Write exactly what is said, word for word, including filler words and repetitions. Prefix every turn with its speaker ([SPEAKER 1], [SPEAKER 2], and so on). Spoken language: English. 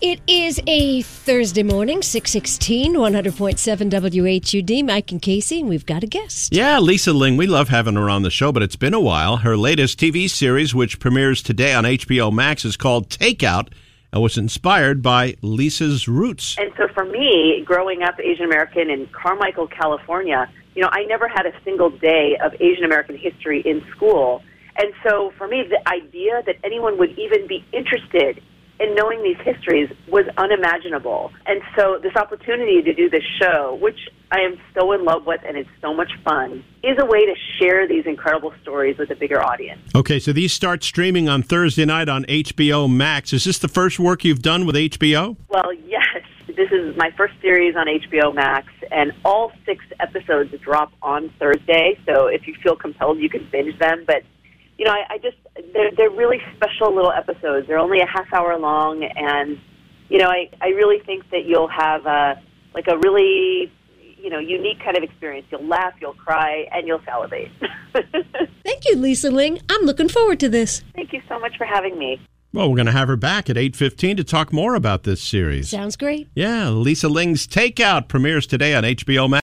[SPEAKER 1] It is a Thursday morning, six sixteen, one hundred point seven W H U D. Mike and Casey, and we've got a guest.
[SPEAKER 2] Yeah, Lisa Ling. We love having her on the show, but it's been a while. Her latest T V series, which premieres today on H B O Max, is called Takeout and was inspired by Lisa's roots.
[SPEAKER 3] And so for me, growing up Asian American in Carmichael, California, you know, I never had a single day of Asian American history in school. And so for me, the idea that anyone would even be interested in knowing these histories was unimaginable. And so this opportunity to do this show, which I am so in love with and it's so much fun, is a way to share these incredible stories with a bigger audience.
[SPEAKER 2] Okay, so these start streaming on Thursday night on H B O Max. Is this the first work you've done with H B O?
[SPEAKER 3] Well, yes. This is my first series on H B O Max, and all six episodes drop on Thursday. So if you feel compelled, you can binge them. But you know, I, I just, they're, they're really special little episodes. They're only a half hour long, and, you know, I, I really think that you'll have, a, like, a really, you know, unique kind of experience. You'll laugh, you'll cry, and you'll salivate.
[SPEAKER 1] Thank you, Lisa Ling. I'm looking forward to this.
[SPEAKER 3] Thank you so much for having me.
[SPEAKER 2] Well, we're going to have her back at eight fifteen to talk more about this series.
[SPEAKER 1] Sounds great.
[SPEAKER 2] Yeah, Lisa Ling's Takeout premieres today on H B O Max.